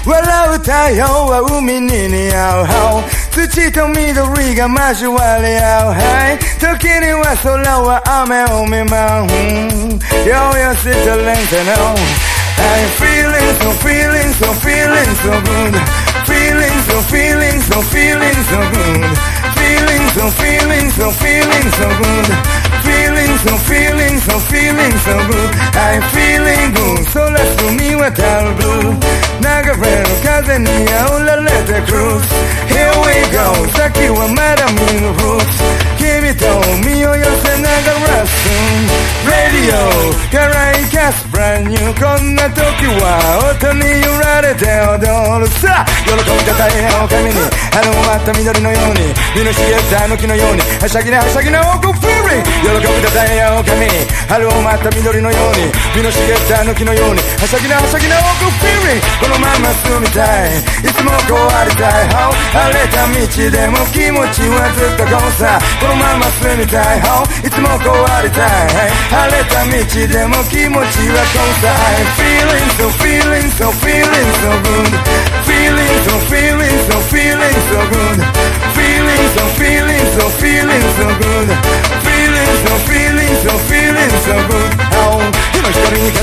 笑う太陽は海に似合う土と緑が交わり合う時には空は雨を見舞う Yo, yo, sit the length and now I'm feeling so feeling so feeling so good Feeling so feeling so feeling so good Feeling so feeling so feeling so good Feeling so feeling so feeling so good I'm feeling good 空澄み渡るブルー流れる風に煽られて cruise Here we go 先はまだ見ぬ roots 君と身を寄せながら soon Radio から生かす brand new こんな時は音に揺られて踊るさあ喜びと太陽を神に春を待った緑のように身の茂った木のようにはしゃぎなはしゃぎなオークフィーリング喜びと太陽を神に春を待った緑のように身の茂った木のようにはしゃぎなはしゃぎなオークフィーリングこのまま進みたいいつもこうありたい晴れた道でも気持ちはずっとこうさこのまま進みたいいつもこうありたい晴れた道でも気持ちはこうさ I'm feeling so feeling so feeling so good Feeling so feeling so feeling so good Feeling so feeling so feeling so good Feeling so feeling so feeling so good 日の光に風